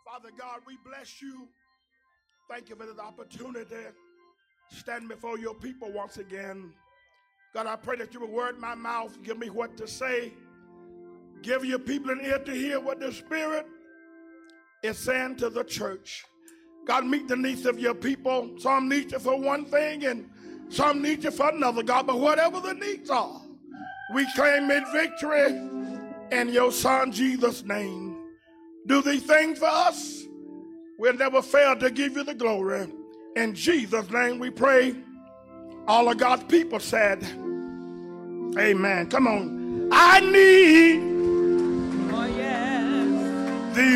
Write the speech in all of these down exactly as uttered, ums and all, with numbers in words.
Father God, we bless you. Thank you for this opportunity to stand before your people once again. God, I pray that you will word my mouth, give me what to say, give your people an ear to hear what the Spirit is saying to the church. God, meet the needs of your people. Some need you for one thing and some need you for another, God. But whatever the needs are, we claim it victory in your Son Jesus' name. Do these things for us. We'll never fail to give you the glory. In Jesus' name we pray. All of God's people said, amen. Come on. I need oh, yes. the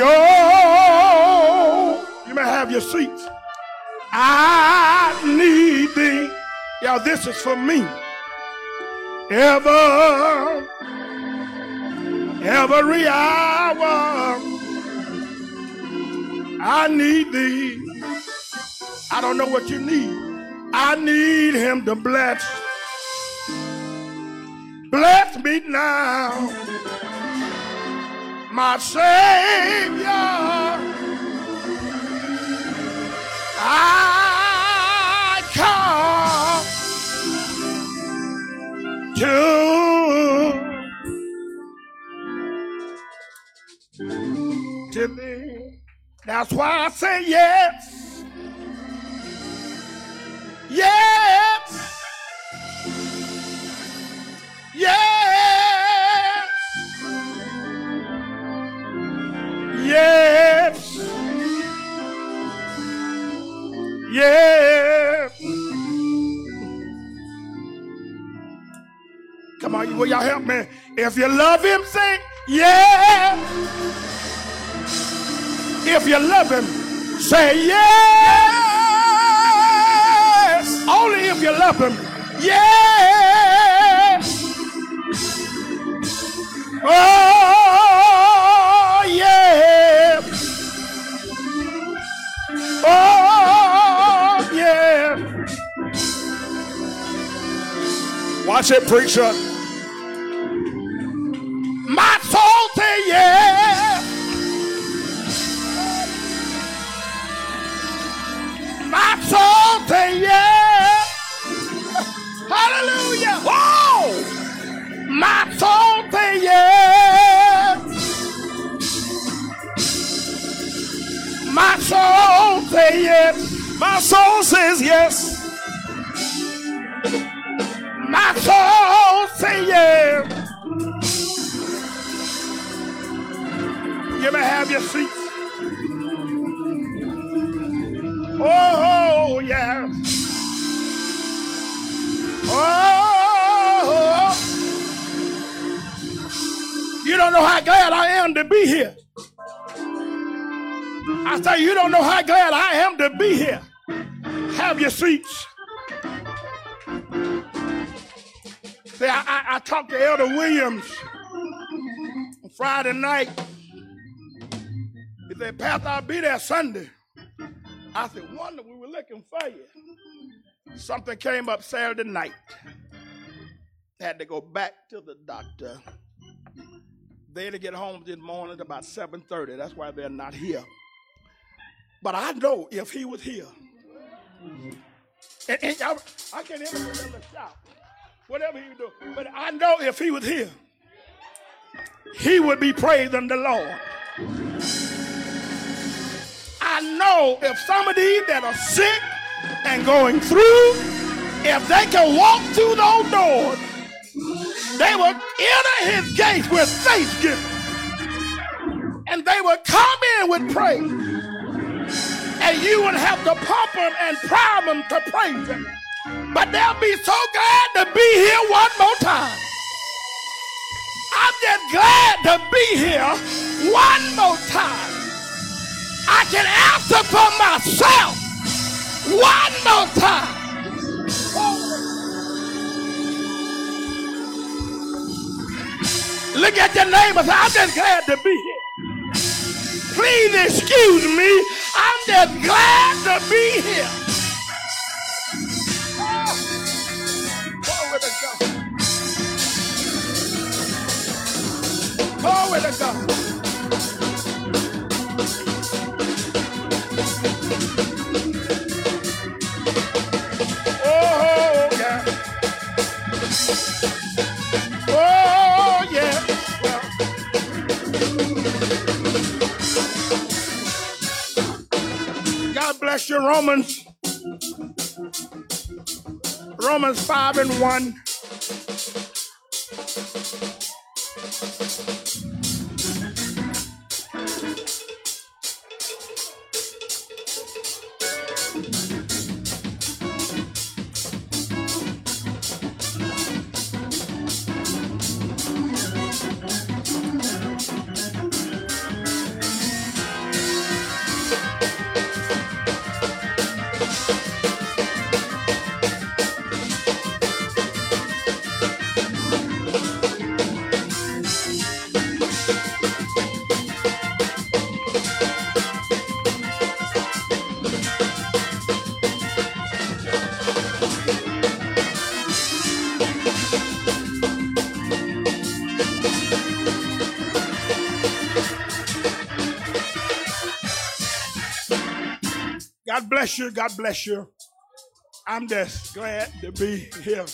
oh. You may have your seats. I need thee. Y'all, this is for me. Ever, every hour, I need thee. I don't know what you need. I need him to bless. Bless me now, my Savior. I come to, to thee. That's why I say yes. Yes. Yes. Yes. Yes. Come on, will y'all help me? If you love him, say yeah. If you love him, say yes. Only if you love him. Yes. Oh, yes. Oh, yes. Watch it, preacher. My soul say yes. My soul say yes. Hallelujah. Whoa. My soul say yes. My soul say yes. My soul says yes. My soul say yes. You may have your seats. Oh, yeah. Oh, you don't know how glad I am to be here. I say, you don't know how glad I am to be here. Have your seats. See, I, I, I talked to Elder Williams on Friday night. He said, Pastor, I'll be there Sunday. I said, wonder, we were looking for you. Something came up Saturday night. Had to go back to the doctor. They had to get home this morning at about seven thirty. That's why they're not here. But I know if he was here. And, and I, I can't even remember shout. Whatever he do. But I know if he was here, he would be praising the Lord. I know if some of these that are sick and going through, if they can walk through those doors, they will enter his gates with thanksgiving. And they will come in with praise. And you would have to pump them and prime them to praise him. But they'll be so glad to be here one more time. I'm just glad to be here one more time. I can answer for myself one more time. Look at your neighbor. I'm just glad to be here. Please excuse me. I'm just glad to be here. Oh, glory to God. Glory to God. bless you. Romans, Romans five and one. God bless you. God bless you. I'm just glad to be here.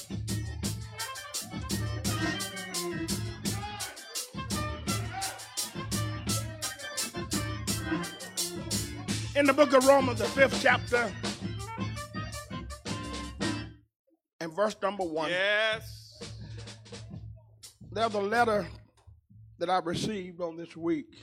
In the book of Romans, the fifth chapter, and verse number one. Yes. There's a letter that I received on this week.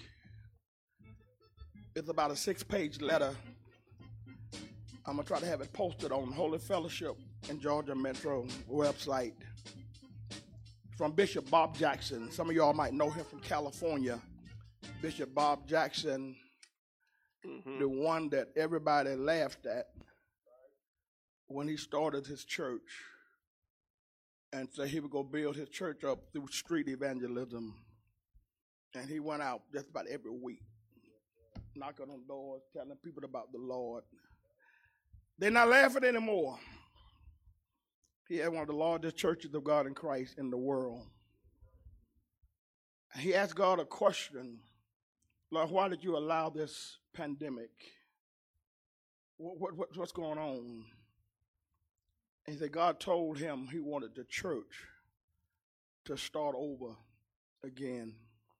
It's about a six-page letter. I'm going to try to have it posted on Holy Fellowship in Georgia Metro website. From Bishop Bob Jackson. Some of y'all might know him from California. Bishop Bob Jackson, mm-hmm. the one that everybody laughed at when he started his church and said he would go build his church up through street evangelism. And he went out just about every week, knocking on doors, telling people about the Lord. They're not laughing anymore. He had one of the largest churches of God in Christ in the world. He asked God a question. Lord, why did you allow this pandemic? What, what, what's going on? And he said God told him he wanted the church to start over again.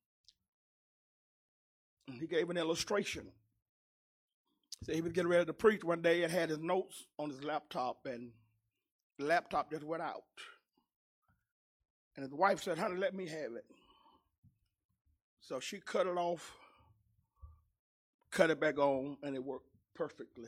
And he gave an illustration. So he was getting ready to preach one day and had his notes on his laptop, and the laptop just went out. And his wife said, honey, let me have it. So she cut it off, cut it back on, and it worked perfectly.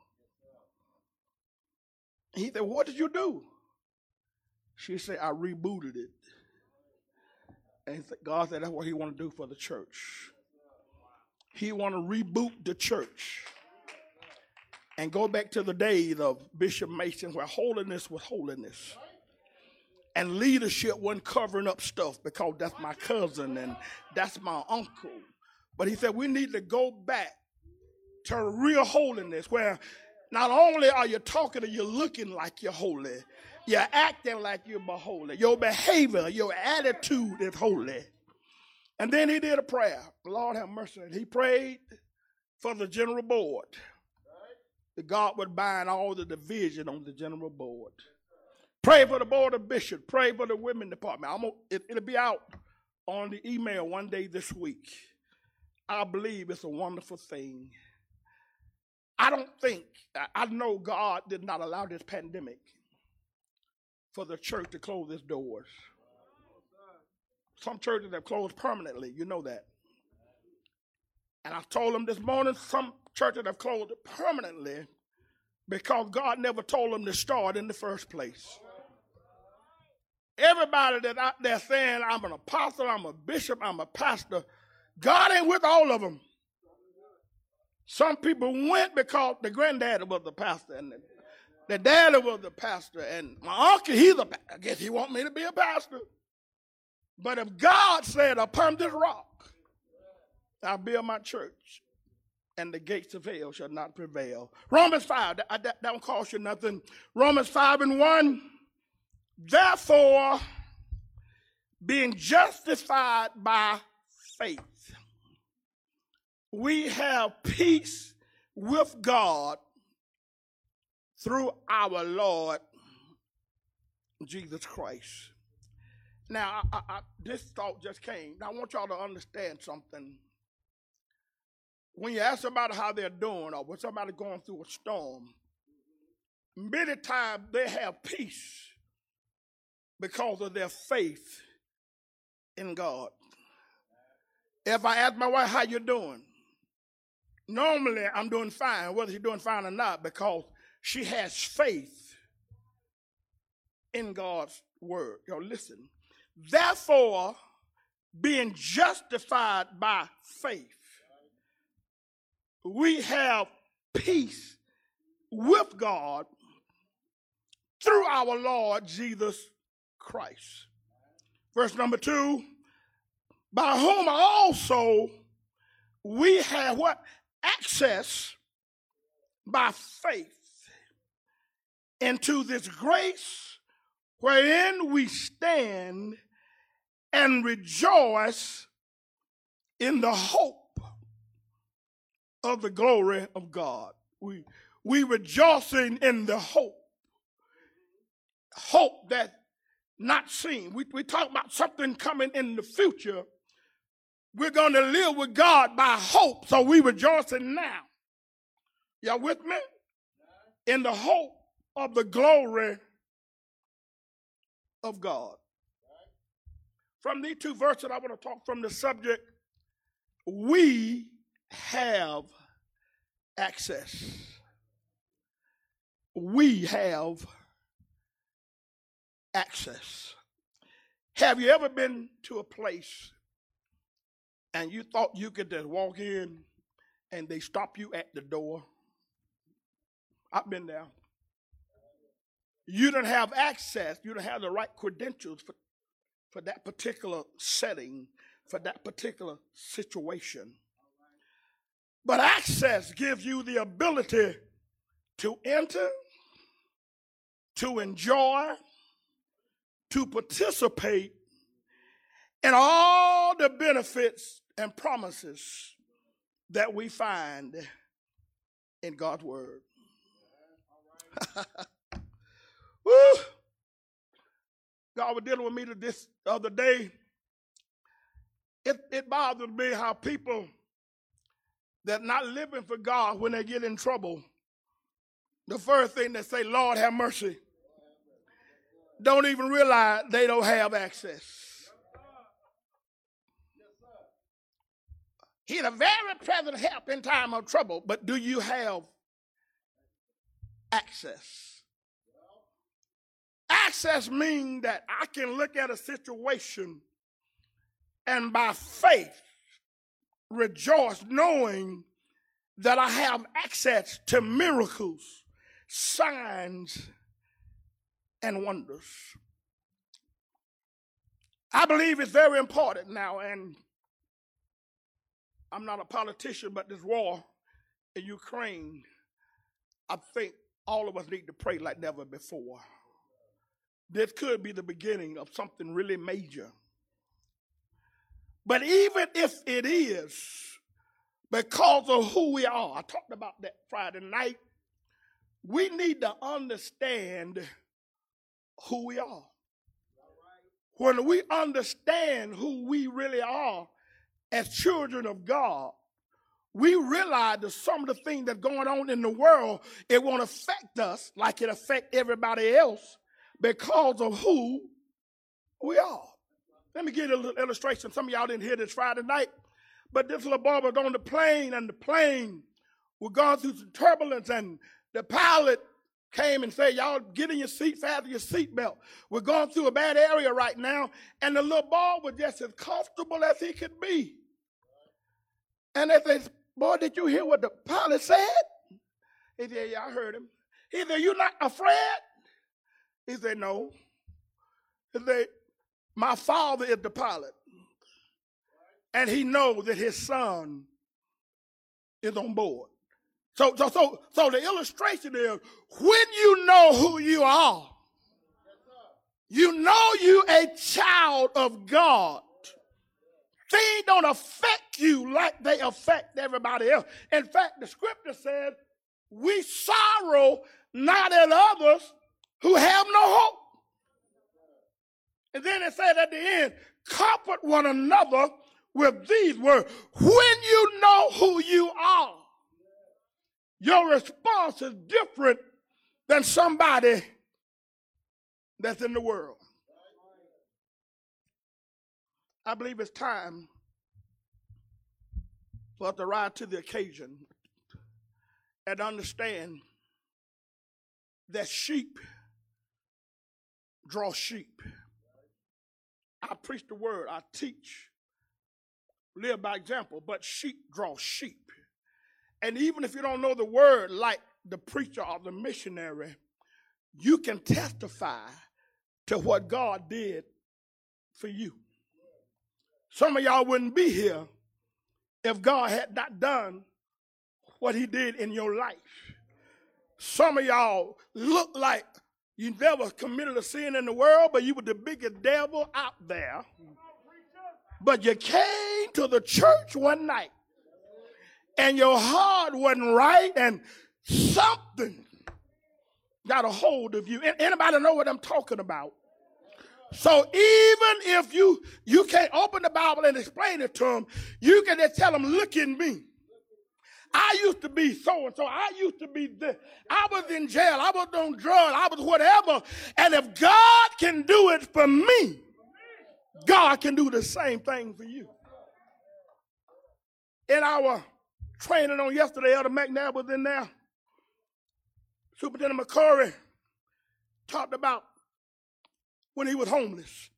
And he said, what did you do? She said, I rebooted it. And God said that's what he wanted to do for the church. He wanted to reboot the church and go back to the days of Bishop Mason where holiness was holiness. And leadership wasn't covering up stuff because that's my cousin and that's my uncle. But he said we need to go back to real holiness where not only are you talking and you're looking like you're holy, you're acting like you're holy. Your behavior, your attitude is holy. And then he did a prayer. Lord have mercy. He prayed for the general board. That God would bind all the division on the general board. Pray for the board of bishops. Pray for the women department. I'm gonna, it, it'll be out on the email one day this week. I believe it's a wonderful thing. I don't think, I know God did not allow this pandemic for the church to close its doors. Some churches have closed permanently, you know that. And I told them this morning, some churches have closed permanently because God never told them to start in the first place. Everybody that's out there saying, I'm an apostle, I'm a bishop, I'm a pastor, God ain't with all of them. Some people went because the granddaddy was the pastor and the, the daddy was the pastor, and my uncle, he's a pastor. I guess he want me to be a pastor. But if God said, upon this rock, I'll build my church, and the gates of hell shall not prevail. Romans five, that, that don't cost you nothing. Romans five and one, therefore, being justified by faith, we have peace with God through our Lord Jesus Christ. Now, I, I, this thought just came. Now, I want y'all to understand something. when you ask somebody how they're doing or when somebody's going through a storm, many times they have peace because of their faith in God. If I ask my wife, how you doing? Normally, I'm doing fine, whether she's doing fine or not, because she has faith in God's word. Yo, listen. Therefore, being justified by faith, we have peace with God through our Lord Jesus Christ. Verse number two, by whom also we have what? Access by faith into this grace wherein we stand and rejoice in the hope of the glory of God. We, we rejoicing in the hope. Hope that not seen. We, we talk about something coming in the future. We're going to live with God by hope, so we rejoicing now. Y'all with me? In the hope of the glory of God. From these two verses, I want to talk from the subject, we have access. We have access. Have you ever been to a place and you thought you could just walk in and they stop you at the door? I've been there. You don't have access. You don't have the right credentials for, for that particular setting, for that particular situation. But access gives you the ability to enter, to enjoy, to participate in all the benefits and promises that we find in God's word. Woo! God was dealing with me this other day. It, it bothers me how people that not living for God, when they get in trouble, the first thing they say, Lord, have mercy. Don't even realize they don't have access. He's a very present help in time of trouble, but do you have access? Access means that I can look at a situation and by faith rejoice knowing that I have access to miracles, signs, and wonders. I believe it's very important now, and I'm not a politician, but this war in Ukraine, I think all of us need to pray like never before. This could be the beginning of something really major. But even if it is, because of who we are, I talked about that Friday night, we need to understand who we are. When we understand who we really are as children of God, we realize that some of the things that's going on in the world, it won't affect us like it affects everybody else because of who we are. Let me give you a little illustration. Some of y'all didn't hear this Friday night, but this little boy was on the plane, and the plane was going through some turbulence, and the pilot came and said, y'all get in your seat, fasten your seatbelt. We're going through a bad area right now, and the little boy was just as comfortable as he could be. And they said, boy, did you hear what the pilot said? He said, yeah, I heard him. He said, you not afraid? He said, no. He said, my father is the pilot, and he knows that his son is on board. So, so, so, so the illustration is, when you know who you are, you know you a child of God. Things don't affect you like they affect everybody else. In fact, the scripture says, we sorrow not at others who have no hope. And then it said at the end, comfort one another with these words. When you know who you are, your response is different than somebody that's in the world. I believe it's time for us to rise to the occasion and understand that sheep draw sheep. I preach the word, I teach, live by example, but sheep draw sheep. And even if you don't know the word like the preacher or the missionary, you can testify to what God did for you. Some of y'all wouldn't be here if God had not done what he did in your life. Some of y'all look like you never committed a sin in the world, but you were the biggest devil out there. But you came to the church one night and your heart wasn't right and something got a hold of you. Anybody know what I'm talking about? So even if you, you can't open the Bible and explain it to them, you can just tell them, look at me. I used to be so-and-so. I used to be this. I was in jail. I was on drugs. I was whatever. And if God can do it for me, God can do the same thing for you. In our training on yesterday, Elder McNabb was in there. Superintendent McCurry talked about when he was homeless.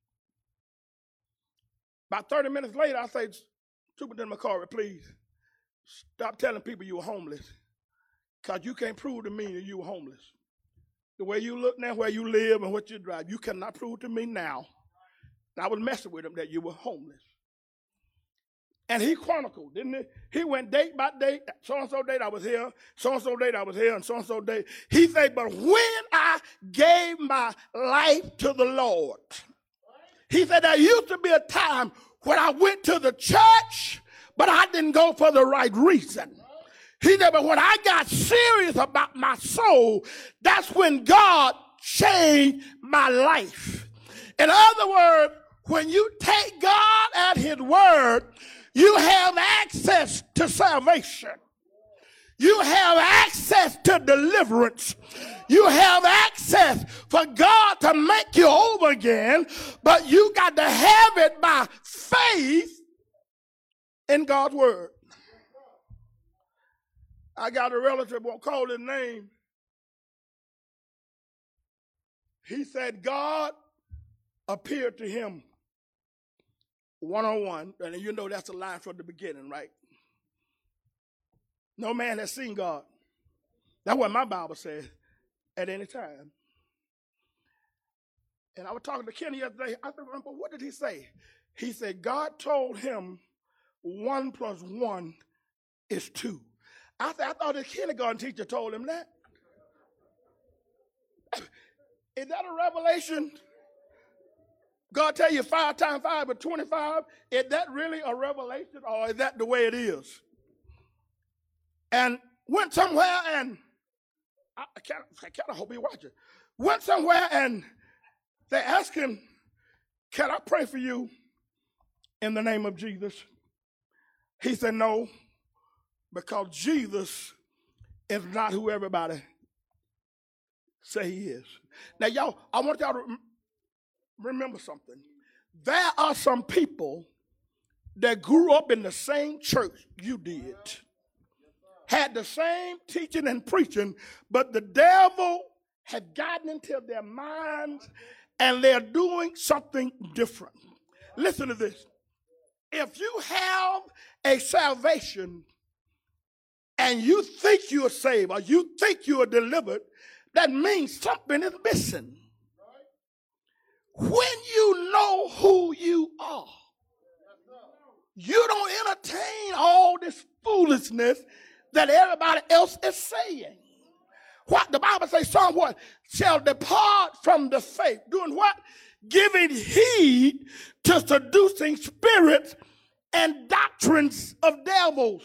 About thirty minutes later, I said, Superintendent McCurry, please stop telling people you were homeless, because you can't prove to me that you were homeless. The way you look now, where you live and what you drive, you cannot prove to me now. And I was messing with him that you were homeless. And he chronicled, didn't he? He went date by date. So-and-so date I was here. So-and-so date I was here. And so-and-so date. He said, but when I gave my life to the Lord, he said, there used to be a time when I went to the church, but I didn't go for the right reason. He said, but when I got serious about my soul, that's when God changed my life. In other words, when you take God at his word, you have access to salvation. You have access to deliverance. You have access for God to make you over again, but you got to have it by faith in God's word. I got a relative, won't call his name. He said God appeared to him one-on-one, and you know that's a line from the beginning, right? No man has seen God. That's what my Bible says, at any time. And I was talking to Kenny yesterday. I remember, what did he say? He said, God told him one plus one is two. I said, I thought his kindergarten teacher told him that. Is that a revelation? God tell you five times five is twenty-five. Is that really a revelation, or is that the way it is? And went somewhere and, I, I can't, I can't, I hope he watches. Went somewhere and they asked him, can I pray for you in the name of Jesus? He said, no, because Jesus is not who everybody say he is. Now, y'all, I want y'all to remember something. There are some people that grew up in the same church you did, had the same teaching and preaching, but the devil had gotten into their minds and they're doing something different. Listen to this. If you have a salvation and you think you are saved or you think you are delivered, that means something is missing. When you know who you are, you don't entertain all this foolishness that everybody else is saying. What the Bible says, someone shall depart from the faith. Doing what? Giving heed to seducing spirits and doctrines of devils.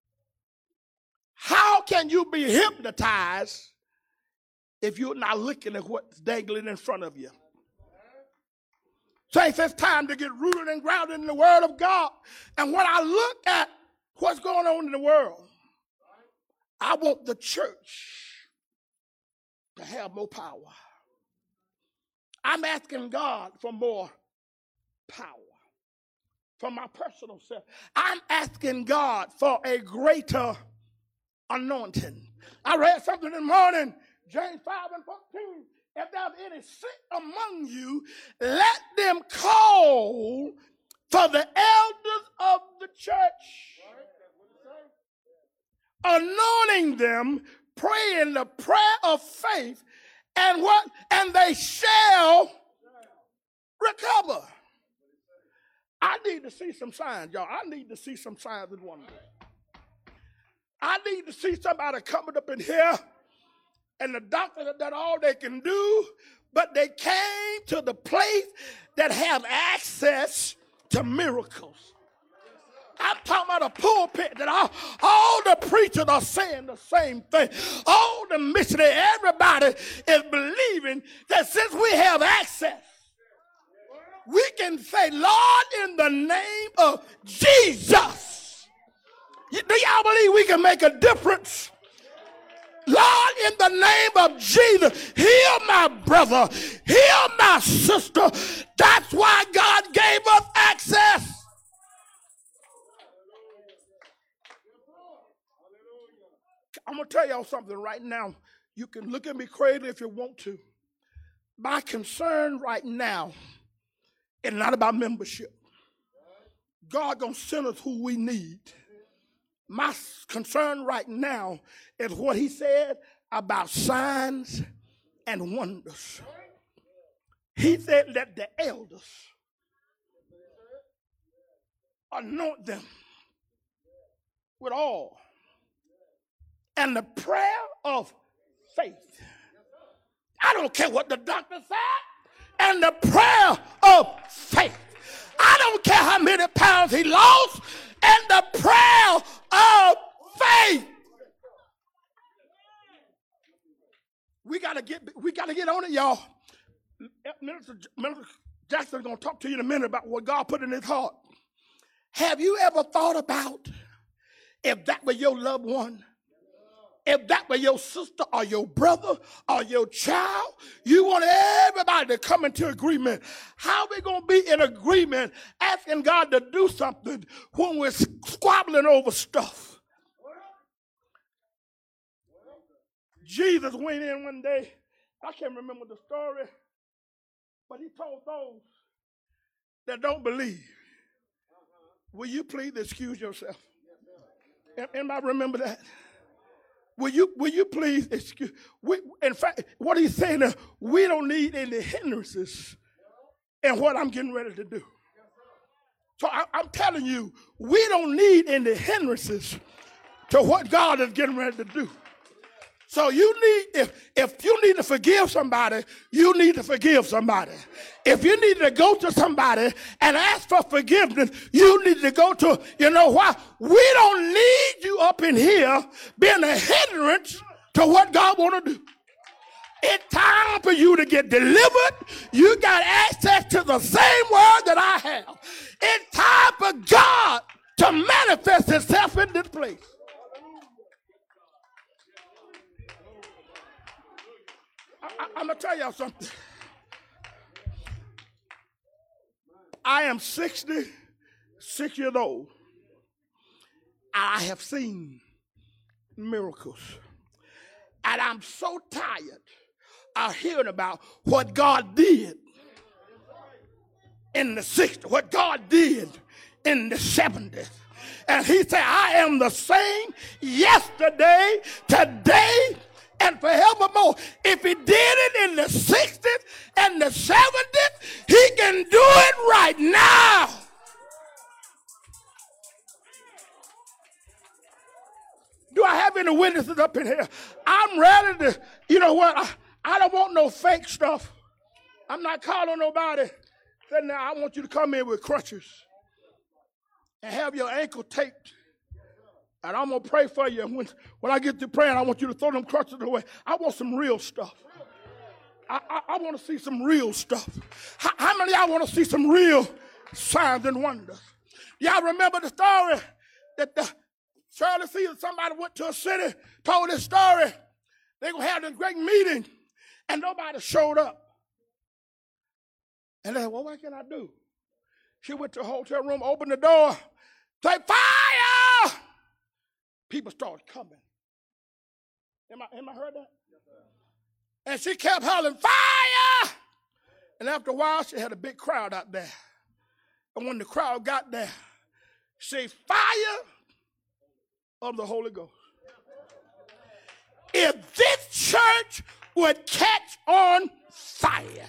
How can you be hypnotized if you're not looking at what's dangling in front of you? Saints, it's time to get rooted and grounded in the Word of God. And when I look at what's going on in the world, I want the church to have more power. I'm asking God for more power for my personal self. I'm asking God for a greater anointing. I read something in the morning, James five and fourteen. If there's any sick among you, let them call for the elders of the church, anointing them, praying the prayer of faith, and what? And they shall recover. I need to see some signs, y'all. I need to see some signs and wonders. I need to see somebody coming up in here, and the doctor have done all they can do, but they came to the place that have access to miracles. I'm talking about a pulpit that all, all the preachers are saying the same thing. All the missionaries, everybody is believing that since we have access, we can say, Lord, in the name of Jesus. Do y'all believe we can make a difference? Lord, in the name of Jesus, heal my brother, heal my sister. That's why God gave us access. I'm going to tell y'all something right now. You can look at me crazy if you want to. My concern right now is not about membership. God going to send us who we need. My concern right now is what he said about signs and wonders. He said, let the elders anoint them with oil and the prayer of faith. I don't care what the doctor said. And the prayer of faith. I don't care how many pounds he lost. And the prayer of faith. We gotta get we gotta get on it, y'all. Minister, Minister Jackson's gonna talk to you in a minute about what God put in his heart. Have you ever thought about if that were your loved one? If that were your sister or your brother or your child, you want everybody to come into agreement. How are we going to be in agreement asking God to do something when we're squabbling over stuff? Jesus went in one day. I can't remember the story, but he told those that don't believe, will you please excuse yourself? Anybody remember that? Will you, will you please excuse? We, in fact, what he's saying is we don't need any hindrances in what I'm getting ready to do. So I, I'm telling you, we don't need any hindrances to what God is getting ready to do. So you need, if, if you need to forgive somebody, you need to forgive somebody. If you need to go to somebody and ask for forgiveness, you need to go to, you know why? We don't need you up in here being a hindrance to what God want to do. It's time for you to get delivered. You got access to the same word that I have. It's time for God to manifest himself in this place. I, I'm going to tell y'all something. I am sixty-six years old. I have seen miracles. And I'm so tired of hearing about what God did in the sixties, what God did in the seventies. And he said, I am the same yesterday, today, and forevermore. If he did it in the sixties and the seventies, he can do it right now. Do I have any witnesses up in here? I'm ready to, you know what? I, I don't want no fake stuff. I'm not calling nobody. Saying, now I want you to come in with crutches and have your ankle taped. And I'm going to pray for you. When, when I get to praying, I want you to throw them crutches away. I want some real stuff. I, I, I want to see some real stuff. How, how many of y'all want to see some real signs and wonders? Y'all remember the story that the Shirley Caesar, somebody went to a city, told this story. They're going to have this great meeting, and nobody showed up. And they said, well, what can I do? She went to a hotel room, opened the door, said, fire! People started coming. Am I, am I heard that? And she kept hollering, fire! And after a while, she had a big crowd out there. And when the crowd got there, she said, fire of the Holy Ghost. If this church would catch on fire,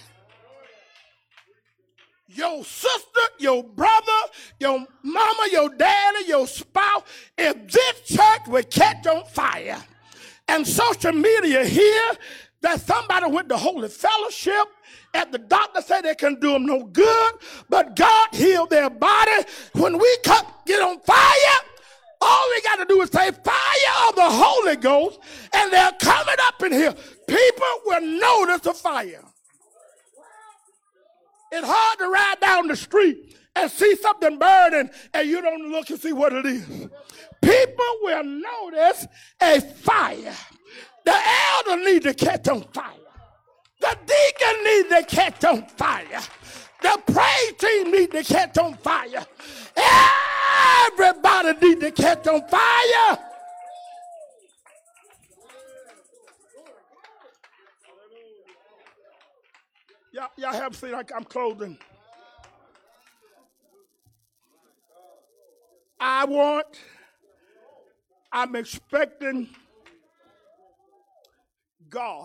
your sister, your brother, your mama, your daddy, your spouse, if this church would catch on fire, and social media here, that somebody went to Holy Fellowship, and the doctor said they can do them no good, but God healed their body. When we come, get on fire, all we got to do is say fire of the Holy Ghost, and they're coming up in here. People will notice the fire. It's hard to ride down the street and see something burning and you don't look and see what it is. People will notice a fire. The elder need to catch on fire. The deacon need to catch on fire. The praise team need to catch on fire. Everybody need to catch on fire. Y'all, y'all have seen like I'm closing. I want, I'm expecting God,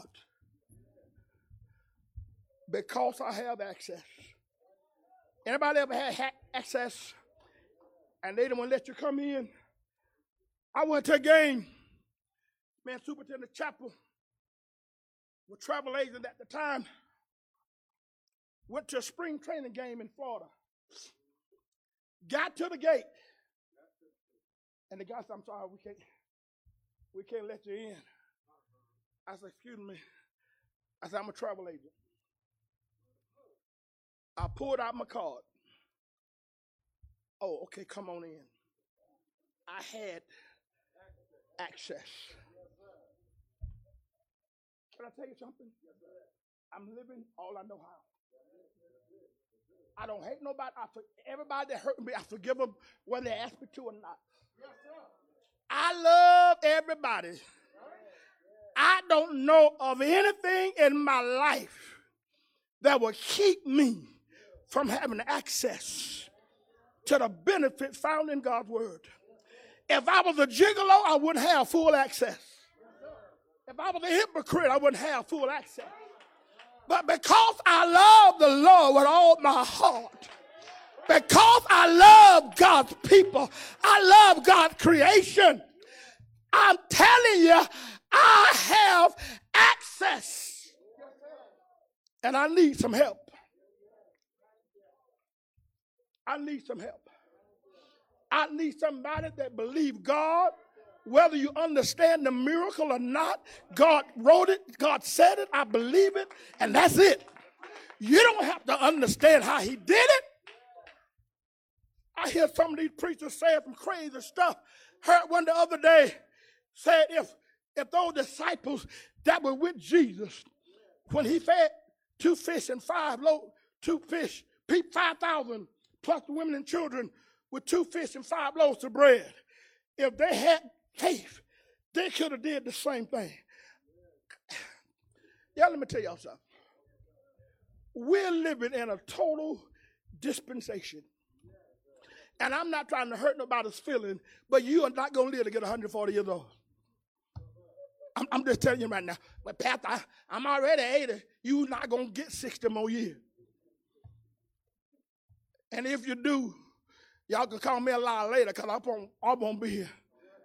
because I have access. Anybody ever had ha- access and they didn't want to let you come in? I went to a game. Man, Superintendent Chapel was travel agent at the time. Went to a spring training game in Florida. Got to the gate. And the guy said, I'm sorry, we can't, we can't let you in. I said, excuse me. I said, I'm a travel agent. I pulled out my card. Oh, okay, come on in. I had access. Can I tell you something? I'm living all I know how. I don't hate nobody. I for, everybody that hurt me, I forgive them whether they ask me to or not. I love everybody. I don't know of anything in my life that will keep me from having access to the benefit found in God's word. If I was a gigolo, I wouldn't have full access. If I was a hypocrite, I wouldn't have full access. But because I love the Lord with all my heart, because I love God's people, I love God's creation, I'm telling you, I have access. And I need some help. I need some help. I need somebody that believes God. Whether you understand the miracle or not, God wrote it, God said it, I believe it, and that's it. You don't have to understand how he did it. I hear some of these preachers saying some crazy stuff. Heard one the other day, said if, if those disciples that were with Jesus, when he fed two fish and five loaves, two fish, five thousand plus the women and children with two fish and five loaves of bread, if they had faith, they could have did the same thing. Yeah, let me tell y'all something. We're living in a total dispensation. And I'm not trying to hurt nobody's feeling, but you are not going to live to get one hundred forty years old. I'm, I'm just telling you right now. But Pastor, I, I'm already eighty. You're not going to get sixty more years. And if you do, y'all can call me a liar later because I'm, I'm going to be here.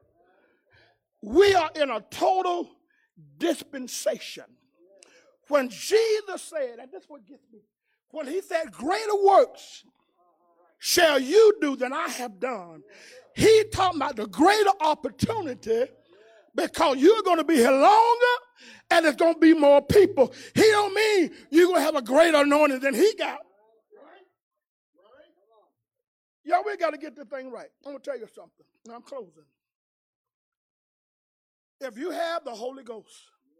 We are in a total dispensation. When Jesus said, and this is what gets me, when he said, greater works shall you do than I have done, he talking about the greater opportunity Because you're going to be here longer and there's going to be more people. He don't mean you're going to have a greater anointing than he got. Y'all, we got to get the thing right. I'm going to tell you something. I'm closing. If you have the Holy Ghost,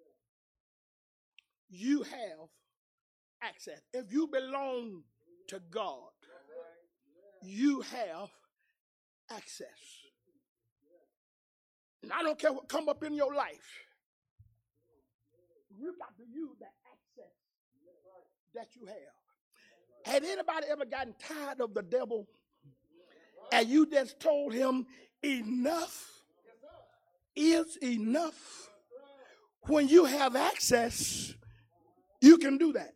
you have access. If you belong to God, you have access. And I don't care what come up in your life. You got to use the access that you have. Had anybody ever gotten tired of the devil and you just told him enough is enough? When you have access, you can do that.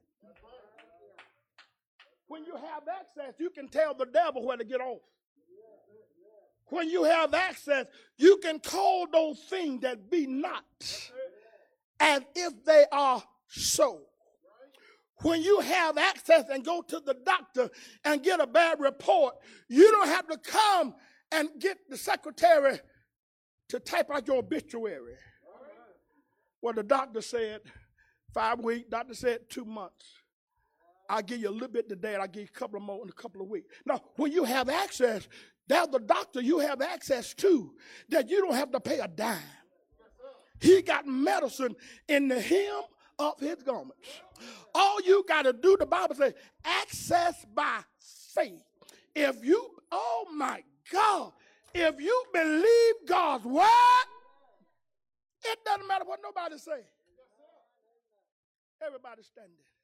When you have access, you can tell the devil where to get off. When you have access, you can call those things that be not as if they are so. When you have access and go to the doctor and get a bad report, you don't have to come and get the secretary to type out your obituary. Well, the doctor said five weeks, doctor said two months. I'll give you a little bit today and I'll give you a couple of more in a couple of weeks. Now, when you have access, there's the doctor you have access to that you don't have to pay a dime. He got medicine in the hem of his garments. All you got to do, the Bible says, access by faith. If you, oh my God, if you believe God's word, it doesn't matter what nobody say. Everybody standing.